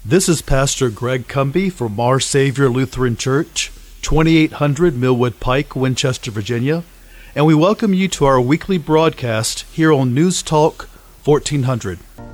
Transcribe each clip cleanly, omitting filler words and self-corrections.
This is Pastor Greg Cumby from Our Savior Lutheran Church, 2800 Millwood Pike, Winchester, Virginia, and we welcome you to our weekly broadcast here on News Talk 1400.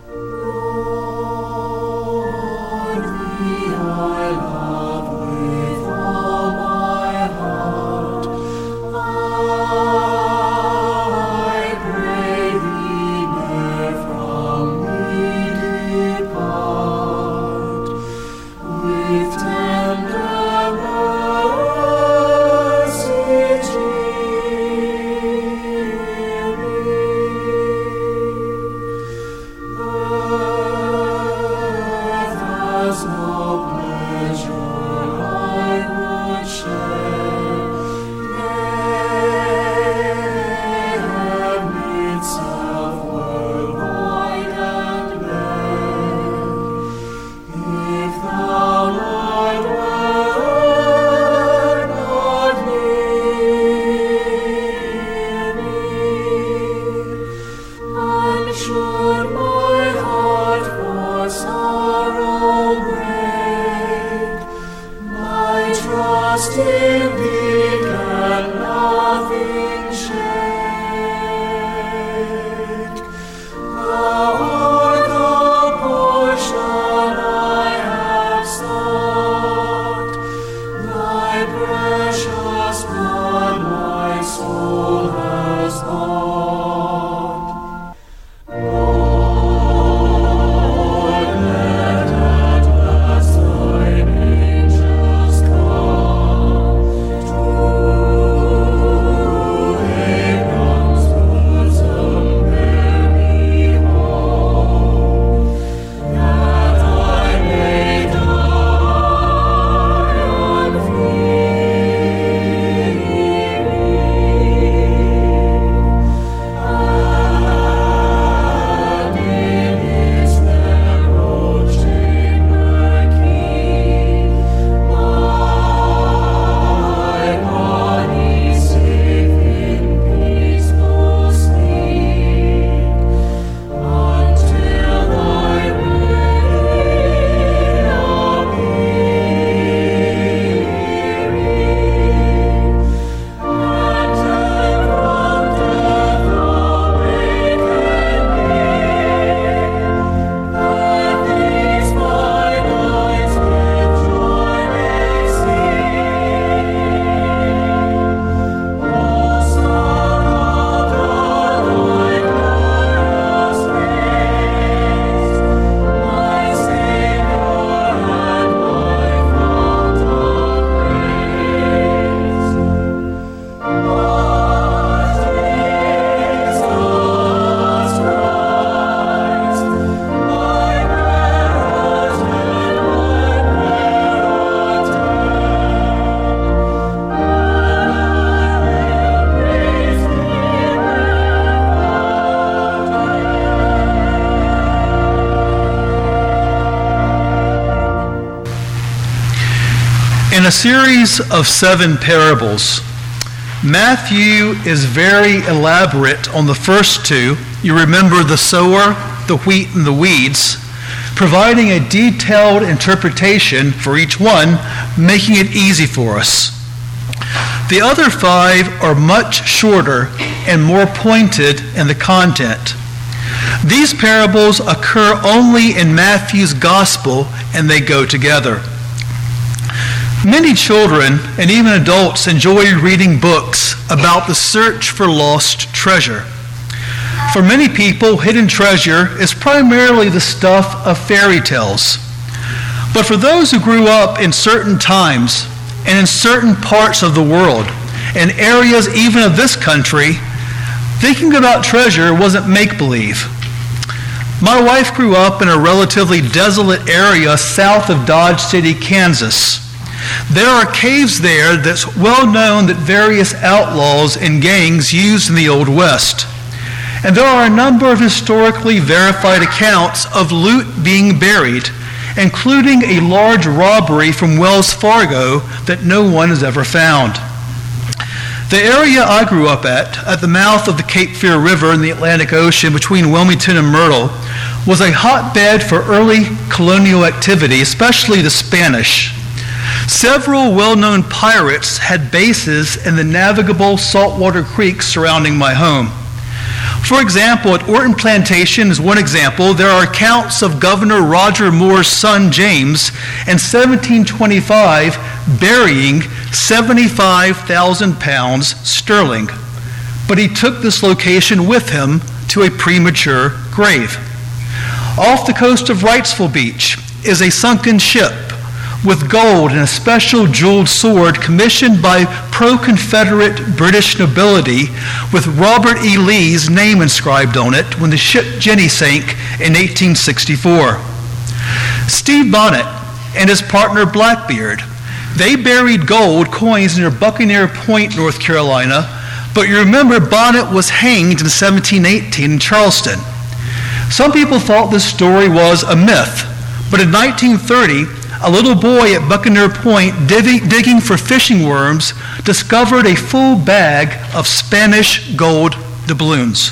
In a series of 7 parables, Matthew is very elaborate on the first 2. You remember the sower, the wheat, and the weeds, providing a detailed interpretation for each one, making it easy for us. The other 5 are much shorter and more pointed in the content. These parables occur only in Matthew's gospel, and they go together. Many children and even adults enjoy reading books about the search for lost treasure. For many people, hidden treasure is primarily the stuff of fairy tales. But for those who grew up in certain times and in certain parts of the world, and areas even of this country, thinking about treasure wasn't make-believe. My wife grew up in a relatively desolate area south of Dodge City, Kansas. There are caves there that's well known that various outlaws and gangs used in the Old West. And there are a number of historically verified accounts of loot being buried, including a large robbery from Wells Fargo that no one has ever found. The area I grew up at the mouth of the Cape Fear River in the Atlantic Ocean between Wilmington and Myrtle, was a hotbed for early colonial activity, especially the Spanish. Several well-known pirates had bases in the navigable saltwater creeks surrounding my home. For example, at Orton Plantation is one example. There are accounts of Governor Roger Moore's son James in 1725 burying 75,000 pounds sterling. But he took this location with him to a premature grave. Off the coast of Wrightsville Beach is a sunken ship with gold and a special jeweled sword commissioned by pro-Confederate British nobility with Robert E. Lee's name inscribed on it when the ship Jenny sank in 1864. Steve Bonnet and his partner Blackbeard, they buried gold coins near Buccaneer Point, North Carolina, but you remember Bonnet was hanged in 1718 in Charleston. Some people thought this story was a myth, but in 1930, a little boy at Buccaneer Point digging for fishing worms discovered a full bag of Spanish gold doubloons.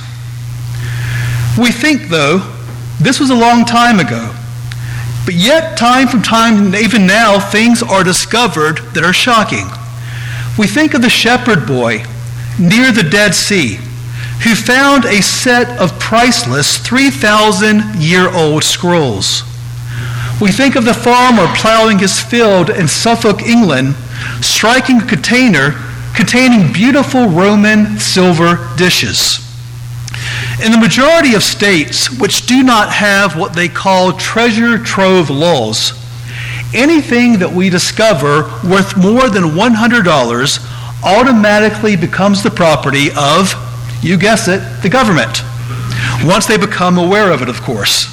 We think, though, this was a long time ago. But yet, time from time, even now, things are discovered that are shocking. We think of the shepherd boy near the Dead Sea who found a set of priceless 3,000-year-old scrolls. We think of the farmer plowing his field in Suffolk, England, striking a container containing beautiful Roman silver dishes. In the majority of states which do not have what they call treasure trove laws, anything that we discover worth more than $100 automatically becomes the property of, you guess it, the government, once they become aware of it, of course.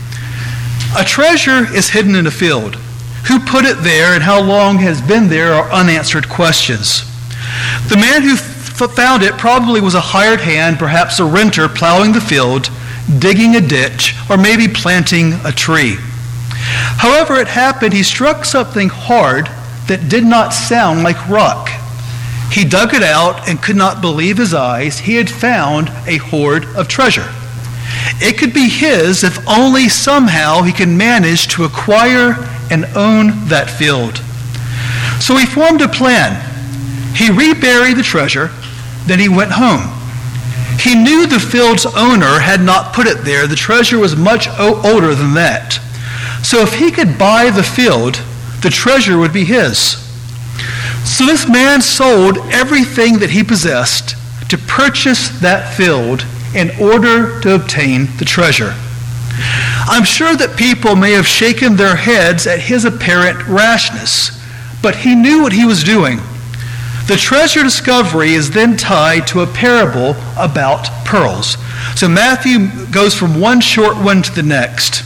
A treasure is hidden in a field. Who put it there and how long it has been there are unanswered questions. The man who found it probably was a hired hand, perhaps a renter, plowing the field, digging a ditch, or maybe planting a tree. However it happened, he struck something hard that did not sound like rock. He dug it out and could not believe his eyes. He had found a hoard of treasure. It could be his if only somehow he could manage to acquire and own that field. So he formed a plan. He reburied the treasure, then he went home. He knew the field's owner had not put it there. The treasure was much older than that. So if he could buy the field, the treasure would be his. So this man sold everything that he possessed to purchase that field in order to obtain the treasure. I'm sure that people may have shaken their heads at his apparent rashness, but he knew what he was doing. The treasure discovery is then tied to a parable about pearls. So Matthew goes from one short one to the next.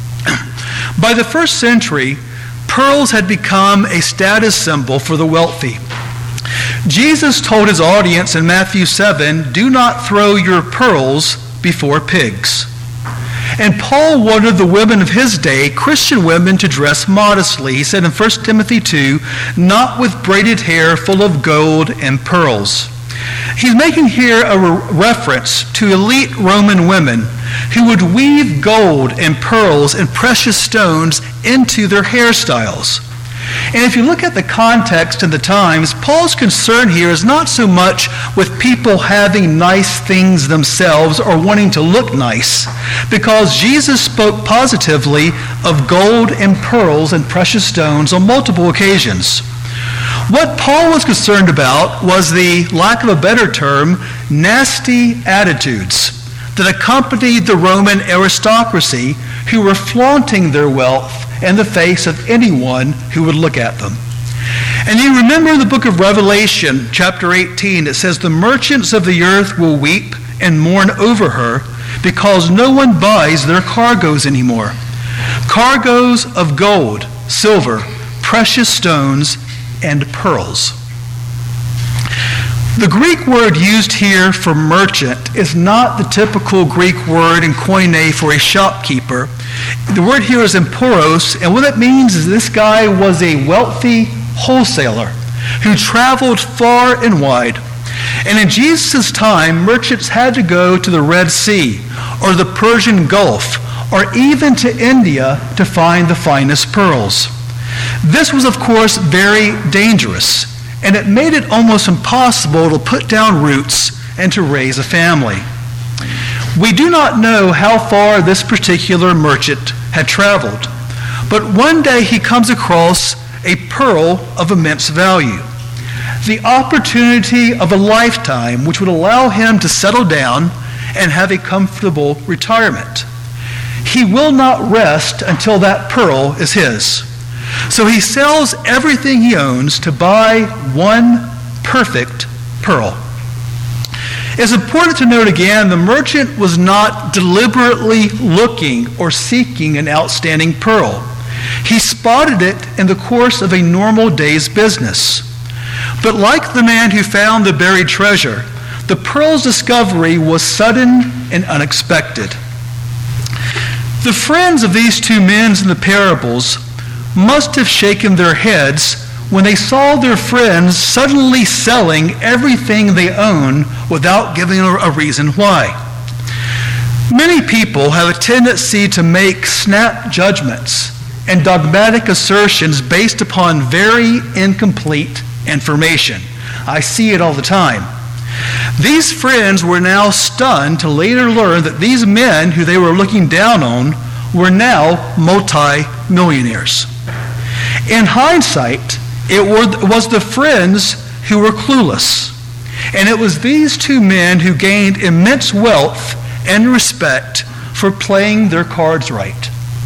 By the first century, pearls had become a status symbol for the wealthy. Jesus told his audience in Matthew 7, "Do not throw your pearls before pigs." And Paul wanted the women of his day, Christian women, to dress modestly. He said in 1 Timothy 2, "Not with braided hair full of gold and pearls." He's making here a reference to elite Roman women who would weave gold and pearls and precious stones into their hairstyles. And if you look at the context and the times, Paul's concern here is not so much with people having nice things themselves or wanting to look nice, because Jesus spoke positively of gold and pearls and precious stones on multiple occasions. What Paul was concerned about was the, lack of a better term, nasty attitudes that accompanied the Roman aristocracy who were flaunting their wealth in the face of anyone who would look at them. And you remember in the book of Revelation, chapter 18, it says, "The merchants of the earth will weep and mourn over her because no one buys their cargoes anymore." Cargoes of gold, silver, precious stones, and pearls. The Greek word used here for merchant is not the typical Greek word in koine for a shopkeeper. The word here is emporos, and what it means is this guy was a wealthy wholesaler who traveled far and wide. And in Jesus' time, merchants had to go to the Red Sea or the Persian Gulf or even to India to find the finest pearls. This was, of course, very dangerous, and it made it almost impossible to put down roots and to raise a family. We do not know how far this particular merchant had traveled, but one day he comes across a pearl of immense value, the opportunity of a lifetime which would allow him to settle down and have a comfortable retirement. He will not rest until that pearl is his. So he sells everything he owns to buy one perfect pearl. It's important to note again, the merchant was not deliberately looking or seeking an outstanding pearl. He spotted it in the course of a normal day's business. But like the man who found the buried treasure, the pearl's discovery was sudden and unexpected. The friends of these two men in the parables must have shaken their heads when they saw their friends suddenly selling everything they own without giving a reason why. Many people have a tendency to make snap judgments and dogmatic assertions based upon very incomplete information. I see it all the time. These friends were now stunned to later learn that these men who they were looking down on were now multi-millionaires. In hindsight, it was the friends who were clueless. And it was these two men who gained immense wealth and respect for playing their cards right.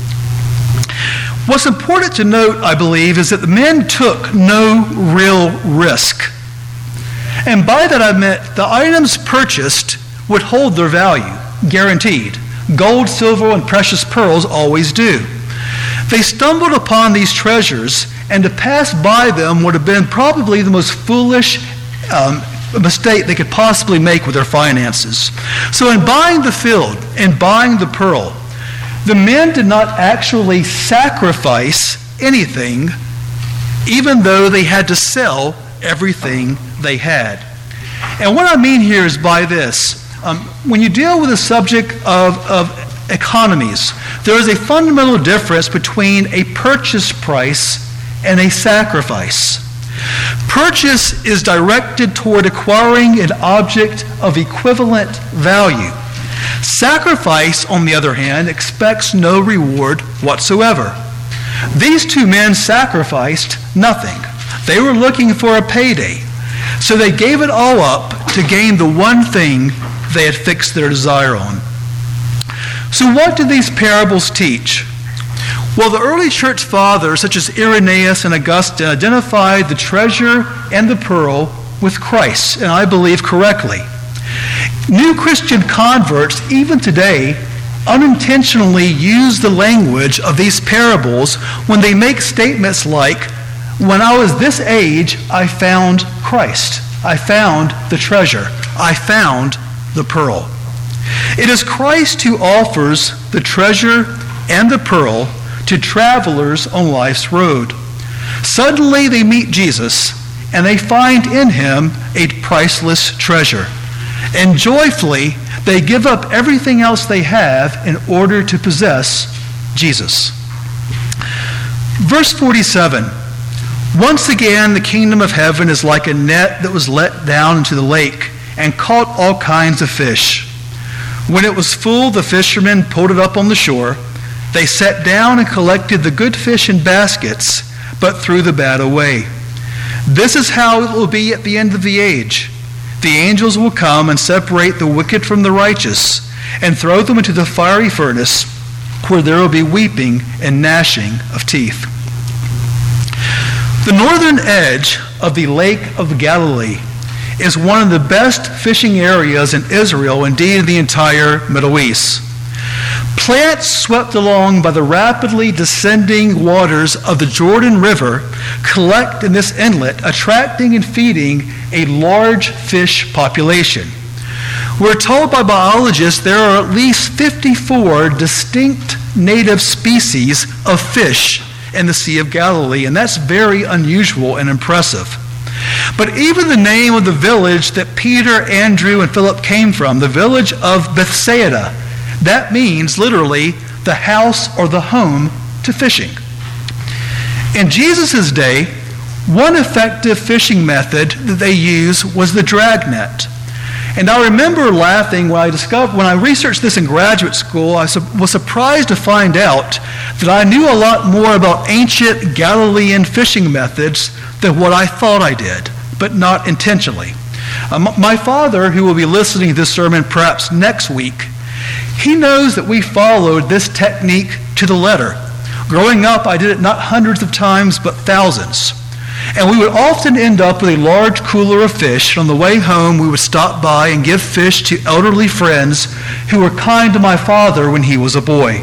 What's important to note, I believe, is that the men took no real risk. And by that I meant the items purchased would hold their value, guaranteed. Gold, silver, and precious pearls always do. They stumbled upon these treasures, and to pass by them would have been probably the most foolish mistake they could possibly make with their finances. So in buying the field and buying the pearl, the men did not actually sacrifice anything, even though they had to sell everything they had. And what I mean here is by this. When you deal with the subject of economies, there is a fundamental difference between a purchase price and a sacrifice. Purchase is directed toward acquiring an object of equivalent value. Sacrifice, on the other hand, expects no reward whatsoever. These two men sacrificed nothing. They were looking for a payday, so they gave it all up to gain the one thing they had fixed their desire on. So what do these parables teach? Well, the early church fathers, such as Irenaeus and Augustine, identified the treasure and the pearl with Christ, and I believe correctly. New Christian converts, even today, unintentionally use the language of these parables when they make statements like, "When I was this age, I found Christ. I found the treasure. I found the pearl." It is Christ who offers the treasure and the pearl to travelers on life's road. Suddenly they meet Jesus, and they find in him a priceless treasure. And joyfully, they give up everything else they have in order to possess Jesus. Verse 47, "Once again, the kingdom of heaven is like a net that was let down into the lake and caught all kinds of fish. When it was full, the fishermen pulled it up on the shore. They sat down and collected the good fish in baskets, but threw the bad away. This is how it will be at the end of the age. The angels will come and separate the wicked from the righteous and throw them into the fiery furnace, where there will be weeping and gnashing of teeth." The northern edge of the Lake of Galilee is one of the best fishing areas in Israel, indeed in the entire Middle East. Plants swept along by the rapidly descending waters of the Jordan River collect in this inlet, attracting and feeding a large fish population. We're told by biologists there are at least 54 distinct native species of fish in the Sea of Galilee, and that's very unusual and impressive. But even the name of the village that Peter, Andrew, and Philip came from, the village of Bethsaida, that means literally the house or the home to fishing. In Jesus' day, one effective fishing method that they used was the drag net. And I remember laughing when I researched this in graduate school. I was surprised to find out that I knew a lot more about ancient Galilean fishing methods than what I thought I did, but not intentionally. My father, who will be listening to this sermon perhaps next week, he knows that we followed this technique to the letter. Growing up, I did it not hundreds of times, but thousands. And we would often end up with a large cooler of fish. On the way home, we would stop by and give fish to elderly friends who were kind to my father when he was a boy.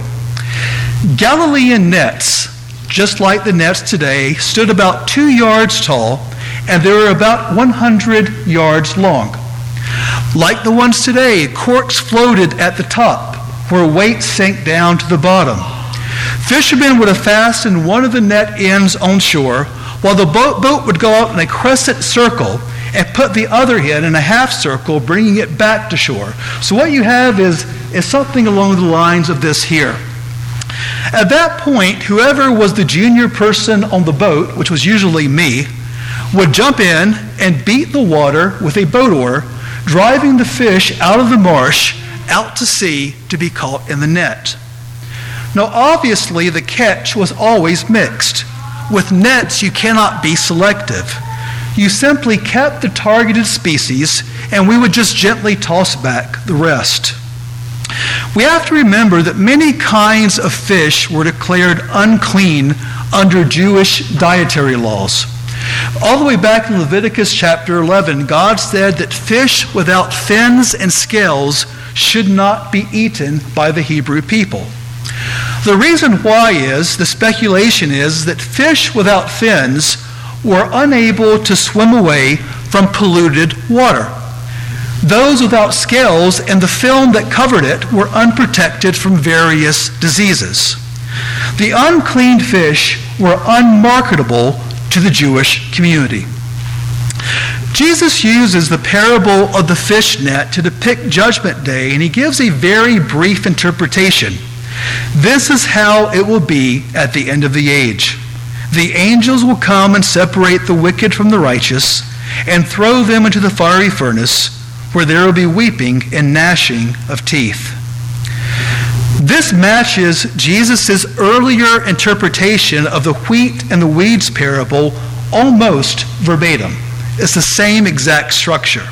Galilean nets, just like the nets today, stood about 2 yards tall, and they were about 100 yards long. Like the ones today, corks floated at the top, where weights sank down to the bottom. Fishermen would have fastened one of the net ends on shore, while the boat would go out in a crescent circle and put the other end in a half circle, bringing it back to shore. So what you have is something along the lines of this here. At that point, whoever was the junior person on the boat, which was usually me, would jump in and beat the water with a boat oar, driving the fish out of the marsh, out to sea to be caught in the net. Now, obviously, the catch was always mixed. With nets, you cannot be selective. You simply kept the targeted species, and we would just gently toss back the rest. We have to remember that many kinds of fish were declared unclean under Jewish dietary laws. All the way back in Leviticus chapter 11, God said that fish without fins and scales should not be eaten by the Hebrew people. The reason why the speculation is that fish without fins were unable to swim away from polluted water. Those without scales and the film that covered it were unprotected from various diseases. The unclean fish were unmarketable to the Jewish community. Jesus uses the parable of the fish net to depict Judgment Day, and he gives a very brief interpretation. This is how it will be at the end of the age. The angels will come and separate the wicked from the righteous and throw them into the fiery furnace, where there will be weeping and gnashing of teeth. This matches Jesus' earlier interpretation of the wheat and the weeds parable almost verbatim. It's the same exact structure.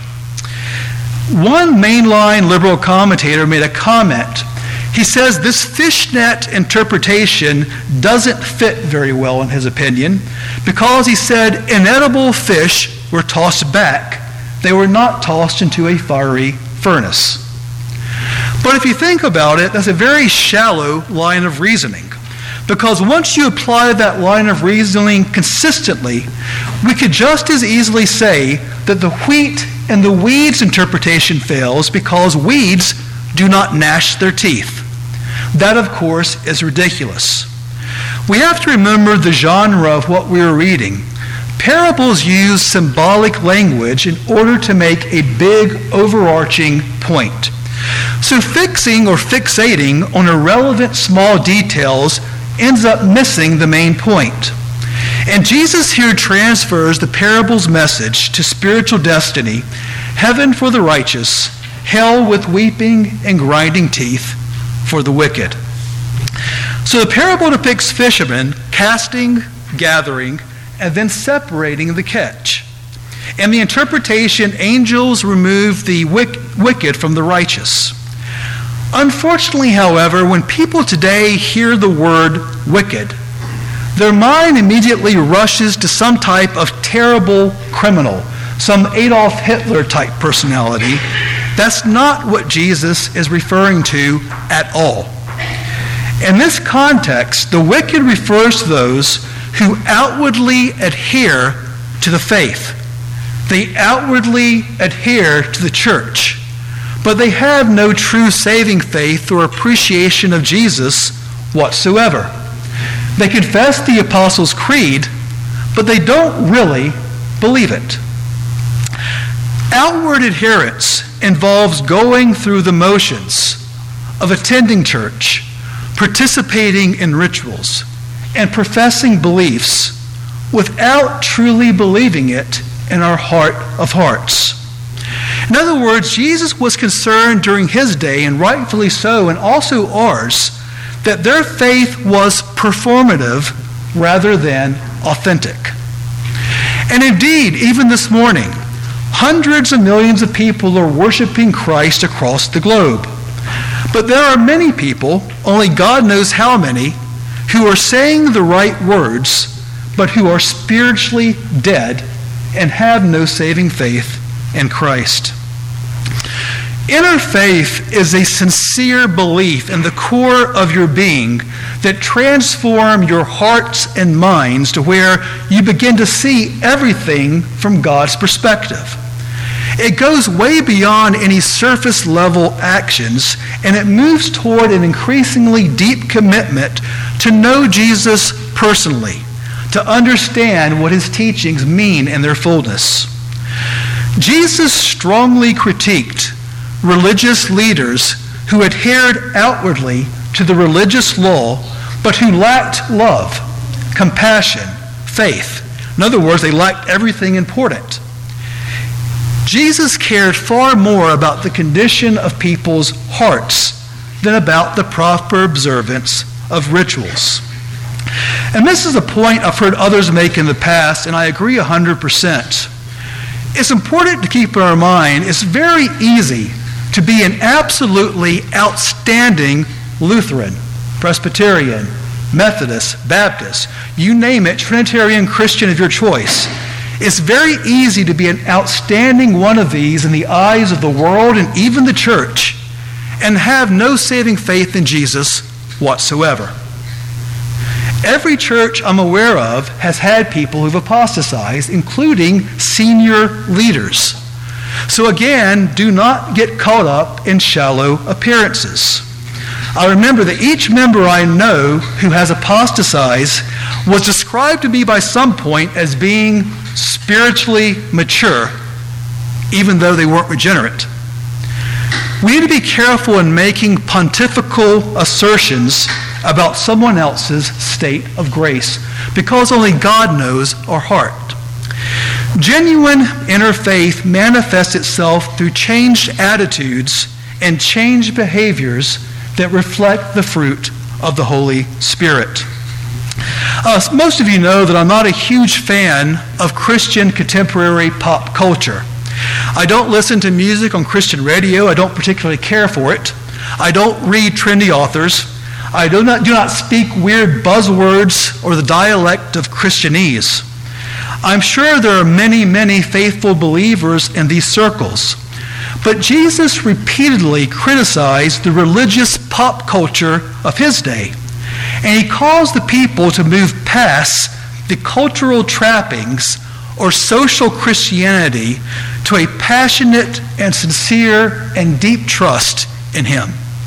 One mainline liberal commentator made a comment. He says this fishnet interpretation doesn't fit very well in his opinion, because he said inedible fish were tossed back. They were not tossed into a fiery furnace. But if you think about it, that's a very shallow line of reasoning, because once you apply that line of reasoning consistently, we could just as easily say that the wheat and the weeds interpretation fails because weeds do not gnash their teeth. That, of course, is ridiculous. We have to remember the genre of what we are reading. Parables use symbolic language in order to make a big, overarching point. So fixing or fixating on irrelevant small details ends up missing the main point. And Jesus here transfers the parable's message to spiritual destiny, heaven for the righteous, hell with weeping and grinding teeth for the wicked. So the parable depicts fishermen casting, gathering, and then separating the catch. In the interpretation, angels remove the wicked from the righteous. Unfortunately, however, when people today hear the word wicked, their mind immediately rushes to some type of terrible criminal, some Adolf Hitler type personality. That's not what Jesus is referring to at all. In this context, the wicked refers to those who outwardly adhere to the faith. They outwardly adhere to the church, but they have no true saving faith or appreciation of Jesus whatsoever. They confess the Apostles' Creed, but they don't really believe it. Outward adherence involves going through the motions of attending church, participating in rituals, and professing beliefs without truly believing it in our heart of hearts. In other words, Jesus was concerned during his day, and rightfully so, and also ours, that their faith was performative rather than authentic. And indeed, even this morning, hundreds of millions of people are worshiping Christ across the globe. But there are many people, only God knows how many, who are saying the right words, but who are spiritually dead and have no saving faith in Christ. Inner faith is a sincere belief in the core of your being that transform your hearts and minds to where you begin to see everything from God's perspective. It goes way beyond any surface level actions, and it moves toward an increasingly deep commitment to know Jesus personally, to understand what his teachings mean in their fullness. Jesus strongly critiqued religious leaders who adhered outwardly to the religious law, but who lacked love, compassion, faith. In other words, they lacked everything important. Jesus cared far more about the condition of people's hearts than about the proper observance of rituals. And this is a point I've heard others make in the past, and I agree 100%. It's important to keep in our mind, it's very easy to be an absolutely outstanding Lutheran, Presbyterian, Methodist, Baptist, you name it, Trinitarian Christian of your choice. It's very easy to be an outstanding one of these in the eyes of the world and even the church and have no saving faith in Jesus whatsoever. Every church I'm aware of has had people who've apostatized, including senior leaders. So again, do not get caught up in shallow appearances. I remember that each member I know who has apostatized was described to me by some point as being spiritually mature, even though they weren't regenerate. We need to be careful in making pontifical assertions about someone else's state of grace, because only God knows our heart. Genuine inner faith manifests itself through changed attitudes and changed behaviors that reflect the fruit of the Holy Spirit. Most of you know that I'm not a huge fan of Christian contemporary pop culture. I don't listen to music on Christian radio. I don't particularly care for it. I don't read trendy authors. I do not speak weird buzzwords or the dialect of Christianese. I'm sure there are many, many faithful believers in these circles. But Jesus repeatedly criticized the religious pop culture of his day. And he calls the people to move past the cultural trappings or social Christianity to a passionate and sincere and deep trust in him.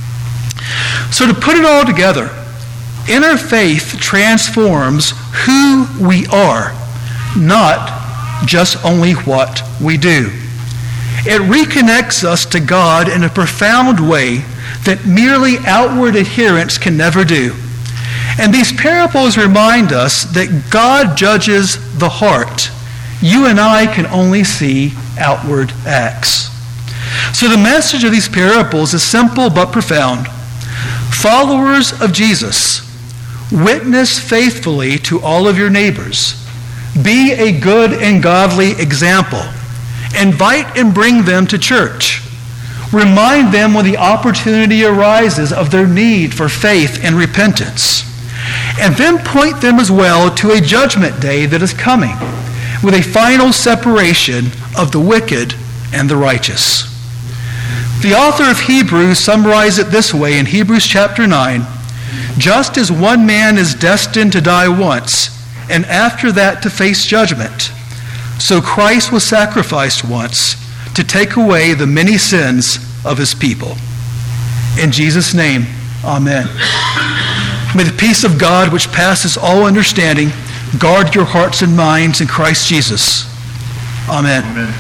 So to put it all together, inner faith transforms who we are, not just only what we do. It reconnects us to God in a profound way that merely outward adherence can never do. And these parables remind us that God judges the heart. You and I can only see outward acts. So the message of these parables is simple but profound. Followers of Jesus, witness faithfully to all of your neighbors. Be a good and godly example. Invite and bring them to church. Remind them when the opportunity arises of their need for faith and repentance. And then point them as well to a judgment day that is coming, with a final separation of the wicked and the righteous. The author of Hebrews summarized it this way in Hebrews chapter 9. Just as one man is destined to die once, and after that to face judgment, so Christ was sacrificed once to take away the many sins of his people. In Jesus' name, amen. May the peace of God, which passes all understanding, guard your hearts and minds in Christ Jesus. Amen. Amen.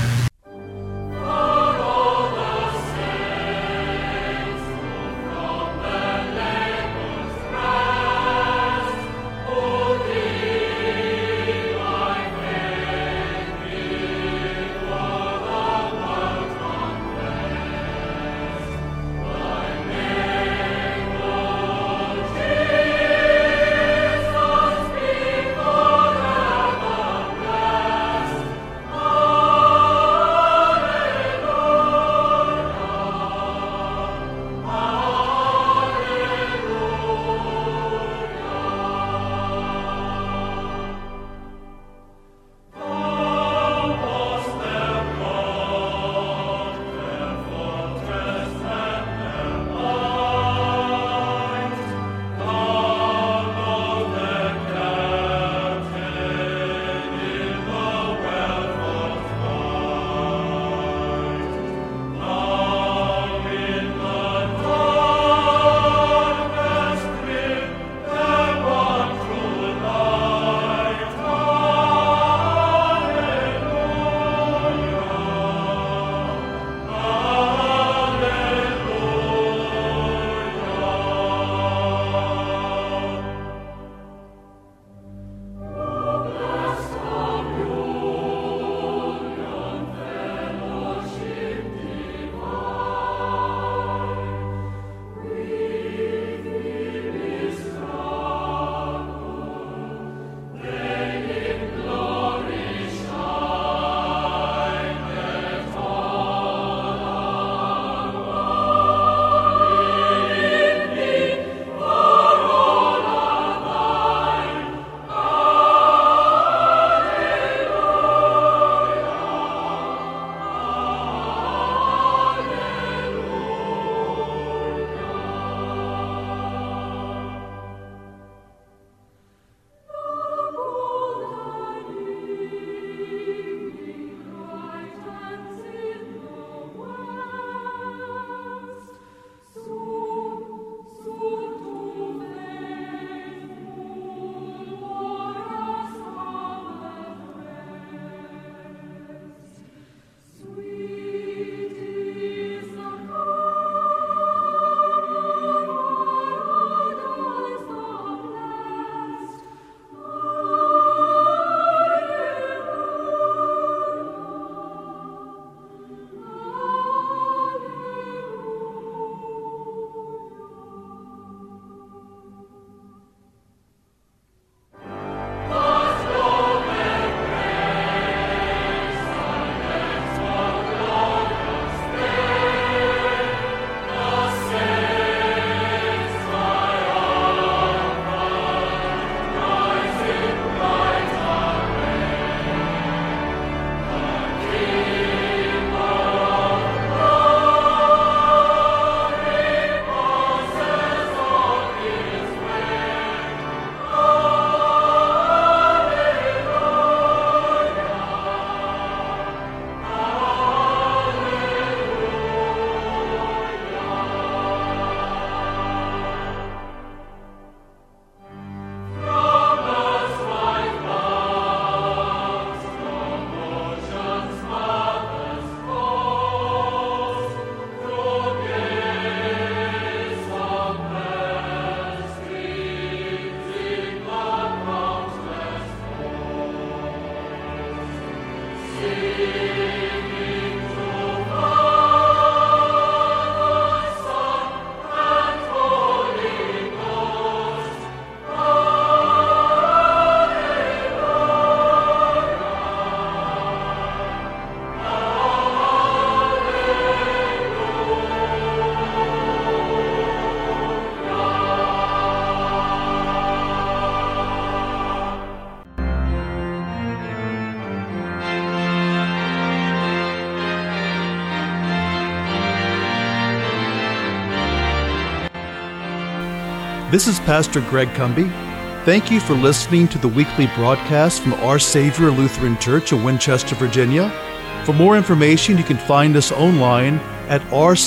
This is Pastor Greg Cumby. Thank you for listening to the weekly broadcast from Our Savior Lutheran Church in Winchester, Virginia. For more information, you can find us online at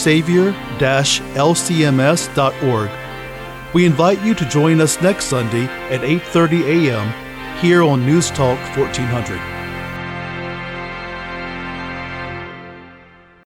oursavior-lcms.org. We invite you to join us next Sunday at 8:30 a.m. here on News Talk 1400.